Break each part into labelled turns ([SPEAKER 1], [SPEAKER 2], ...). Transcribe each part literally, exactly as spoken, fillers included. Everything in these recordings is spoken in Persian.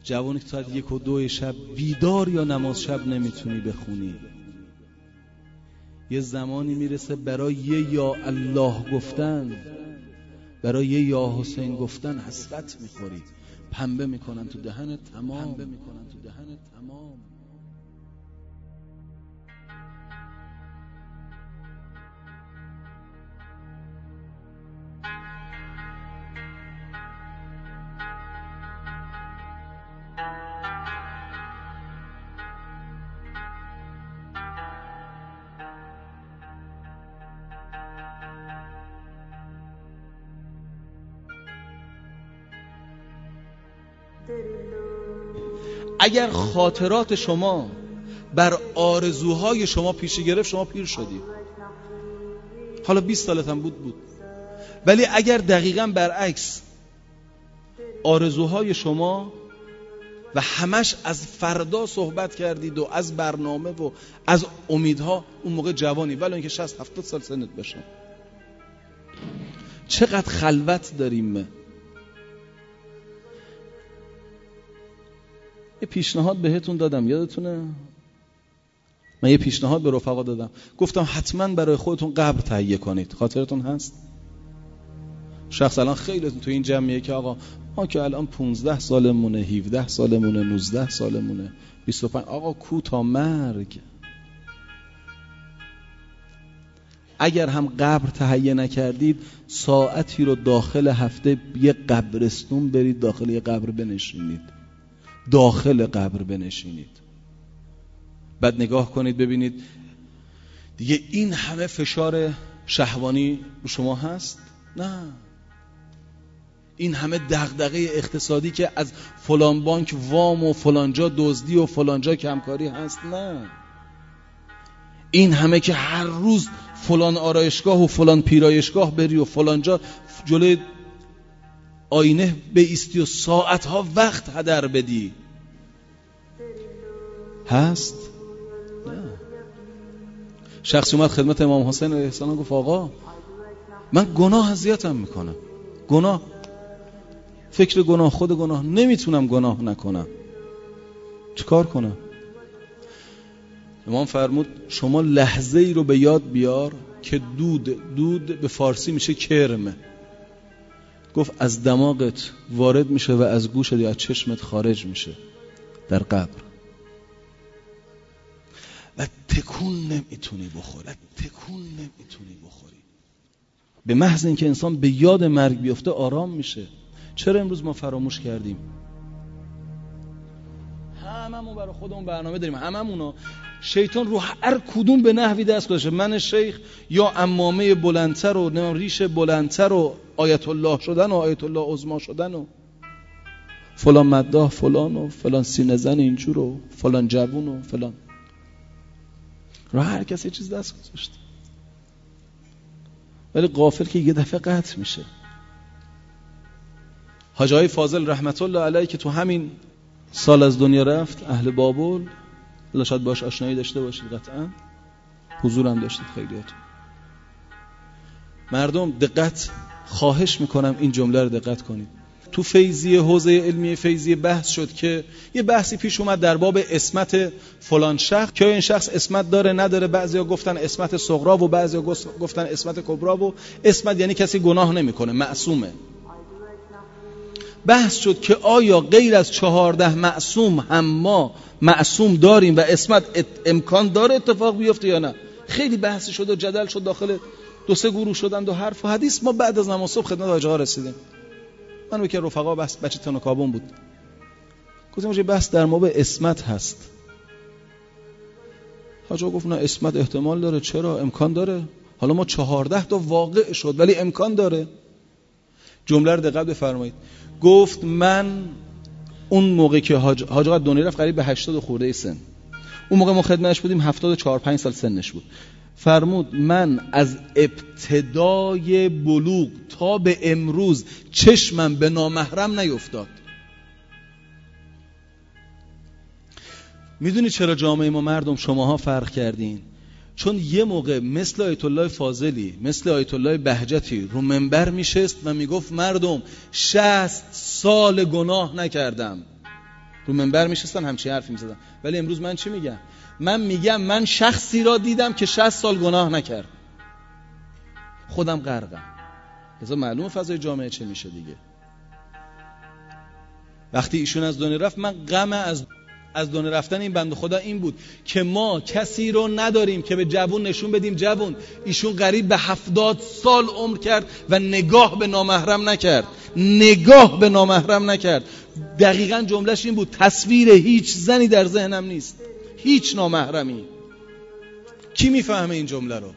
[SPEAKER 1] جوانی که ساعت یک و دو شب بیدار یا نماز شب نمیتونی بخونی، یه زمانی میرسه برای یه یا الله گفتن، برای یه یا حسین گفتن حسرت میخوری، پنبه میکنن تو دهنت تمام، پنبه میکنن تو دهنت تمام. اگر خاطرات شما بر آرزوهای شما پیشی گرفت، شما پیر شدی. حالا بیست سالت هم بود بود ولی اگر دقیقاً برعکس آرزوهای شما و همش از فردا صحبت کردید و از برنامه و از امیدها، اون موقع جوانی، ولی اینکه شصت هفتاد سال سنت بشه. چقدر خلوت داریم. یه پیشنهاد بهتون دادم، یادتونه؟ من یه پیشنهاد به رفقا دادم، گفتم حتما برای خودتون قبر تهیه کنید. خاطرتون هست؟ شخص الان خیلی تو این جمعیه که آقا ما که الان پونزده سالمونه، هفده سالمونه، نوزده سالمونه، بیست و پنج، آقا کو تا مرگ. اگر هم قبر تهیه نکردید، ساعتی رو داخل هفته یه قبرستون برید، داخل یه قبر بنشینید، داخل قبر بنشینید، بعد نگاه کنید ببینید دیگه این همه فشار شهوانی رو شما هست؟ نه. این همه دغدغه اقتصادی که از فلان بانک وام و فلان جا دزدی و فلان جا کمکاری هست؟ نه. این همه که هر روز فلان آرایشگاه و فلان پیرایشگاه بری و فلان جا جلوی آینه بایستی و ساعتها وقت هدر بدی هست؟ نه. شخصی اومد خدمت امام حسین علیه السلام گفت آقا من گناه اذیتم میکنم، گناه، فکر گناه، خود گناه، نمیتونم گناه نکنم، چیکار کنم؟ امام فرمود شما لحظه ای رو به یاد بیار که دود، دود به فارسی میشه کرم، گفت از دماغت وارد میشه و از گوشت یا از چشمت خارج میشه در قبر و تکون نمیتونی بخوری، تکون نمیتونی بخوری. به محض اینکه انسان به یاد مرگ بیفته آرام میشه. چرا امروز ما فراموش کردیم؟ هممون برای خودمون برنامه داریم، هممونو شیطان رو هر کدوم به نحوی دست گذاشته. من شیخ یا عمامه بلندتر و نمیم ریش بلندتر و آیت الله شدن و آیت الله عظما شدن و فلان مداح فلان و فلان سینه زن اینجور و فلان جوون و فلان، رو هر کسی چیز دست گذاشته، ولی غافل که یه دفعه قطع میشه. حاج آقای فاضل رحمت الله علیه که تو همین سال از دنیا رفت، اهل بابل، الله شاید باش آشنایی داشته باشید، قطعا حضورم داشتید خیلیاتون. مردم دقت، خواهش میکنم این جمله رو دقت کنید. تو فیضیه، حوزه علمی فیضیه بحث شد که یه بحثی پیش اومد در باب اسمت فلان شخص که این شخص اسمت داره نداره. بعضیا گفتن اسمت صغرا و بعضیا گفتن اسمت کبرا و اسمت یعنی کسی گناه نمیکنه، معصومه. بحث شد که آیا غیر از چهارده معصوم هم ما معصوم داریم و اسمت امکان داره اتفاق بیفته یا نه؟ خیلی بحث شد و جدل شد، داخل دو سه گروه شدند و حرف و حدیث. ما بعد از نماز صبح خدمت حاج آقا رسیدیم. من و که رفقا بس بچه تنکابون بود، گفتم چه بحث در مورد اسمت هست. حاج آقا گفت نه اسمت احتمال داره. چرا؟ امکان داره. حالا ما چهارده تا واقع شد ولی امکان داره. جمله رو دقت بفرمایید. گفت من اون موقع که حاج آقا دنیا رفت قریب به هشتاد خورده سن، اون موقع ما خدمتش بودیم هفتاد و چهار پنج سال سنش بود. فرمود من از ابتدای بلوغ تا به امروز چشمم به نامحرم نیفتاد. میدونی چرا جامعه ما مردم شماها فرق کردین؟ چون یه موقع مثل آیت الله فاضلی، مثل آیت الله بهجتی رو منبر میشست و میگفت مردم شصت سال گناه نکردم، رو منبر میشستن همچین حرفی میزدن. ولی امروز من چی میگم؟ من میگم من شخصی را دیدم که شصت سال گناه نکرد، خودم غرقم. لذا معلومه فضای جامعه چه میشه دیگه. وقتی ایشون از دنیا رفت، من غم از از دنیا رفتن این بنده خدا این بود که ما کسی رو نداریم که به جوون نشون بدیم جوون ایشون قریب به هفتاد سال عمر کرد و نگاه به نامحرم نکرد، نگاه به نامحرم نکرد. دقیقاً جملهش این بود: تصویر هیچ زنی در ذهنم نیست، هیچ نامحرمی. کی میفهمه این جمله رو؟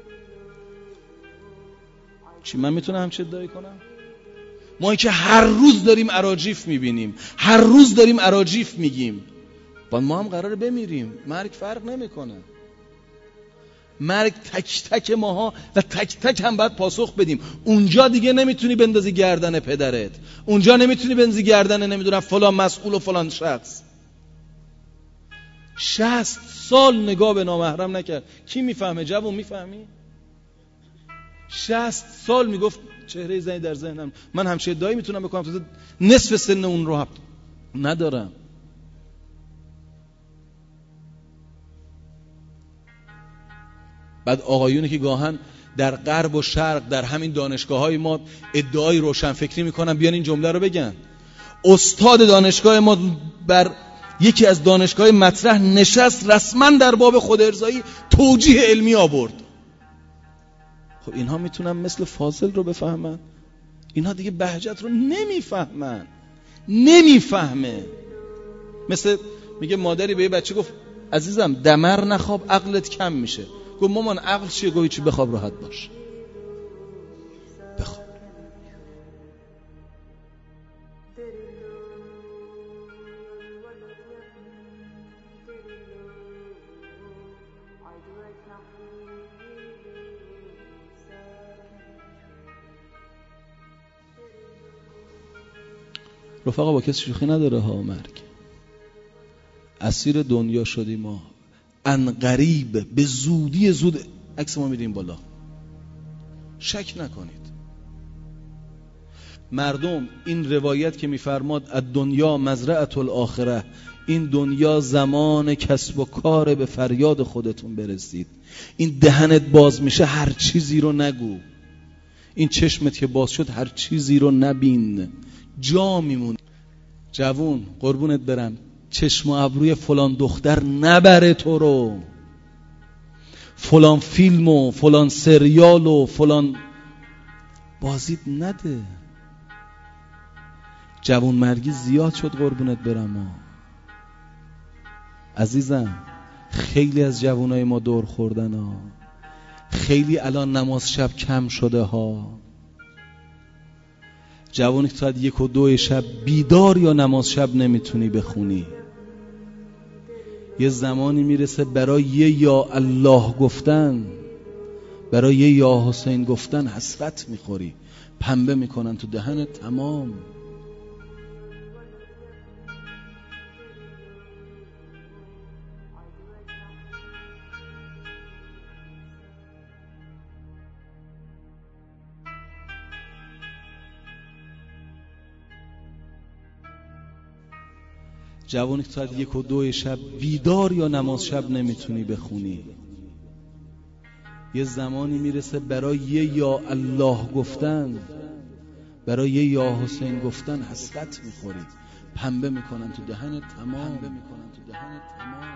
[SPEAKER 1] چی من میتونم همچه ادعایی کنم؟ ما که هر روز داریم اراجیف میبینیم، هر روز داریم اراجیف میگیم، با ما هم قراره بمیریم. مرگ فرق نمیکنه. مرگ تک تک ماها و تک تک هم باید پاسخ بدیم. اونجا دیگه نمیتونی بندازی گردن پدرت، اونجا نمیتونی بندازی گردن نمیدونم فلان مسئول و فلان شخص. شصت سال نگاه به نامحرم نکرد. کی میفهمه؟ جوون میفهمی؟ شصت سال میگفت چهره زنی در ذهنم. من همچه ادعایی میتونم بکنم تا نصف سن اون رو ندارم. بعد آقایونی که گاهن در غرب و شرق در همین دانشگاه‌های ما ادعای روشنفکری میکنن، بیان این جمله رو بگن. استاد دانشگاه ما بر یکی از دانشگاه مطرح نشست، رسما در باب خود ارضایی توجیه علمی آورد. خب اینها میتونن مثل فاضل رو بفهمن؟ اینها دیگه بهجت رو نمیفهمن، نمیفهمه. مثل میگه مادری به یه بچه گفت عزیزم دمر نخواب عقلت کم میشه. گفت مامان عقل چیه؟ گویی چی؟ بخواب راحت باش، بخواب. رفقا با کسی شوخی نداره ها. مرگ اسیر دنیا شدیم ما، ان قریب به زودی زود عکس ما میریم بالا. شک نکنید. مردم این روایت که میفرماد الدنیا مزرعة الاخره، این دنیا زمان کسب و کار، به فریاد خودتون برسید. این دهنت باز میشه هر چیزی رو نگو، این چشمت که باز شد هر چیزی رو نبین، جا میمون. جوون قربونت برم، چشم و ابروی فلان دختر نبره تو رو، فلان فیلم و فلان سریال و فلان بازیت نده. جوون مرگی زیاد شد قربونت برم ها. عزیزم خیلی از جوانای ما دور خوردن ها، خیلی الان نماز شب کم شده ها. جوانی که ساعت یک و دو شب بیدار یا نماز شب نمیتونی بخونی، یه زمانی میرسه برای یه یا الله گفتن، برای یه یا حسین گفتن حسرت میخوری، پنبه میکنن تو دهنت تمام. جوانی که ساعت یک و دو شب بیدار یا نماز شب نمیتونی بخونی، یه زمانی میرسه برای یه یا الله گفتن، برای یه یا حسین گفتن حسرت میخوری، پنبه میکنن تو دهنت تمام، پنبه میکنن تو دهنت تمام.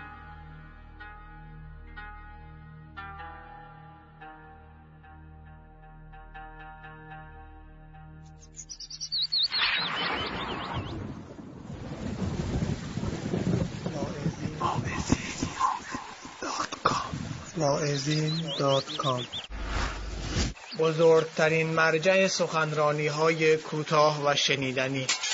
[SPEAKER 2] واعظین دات کام بزرگترین مرجع سخنرانی های کوتاه و شنیدنی.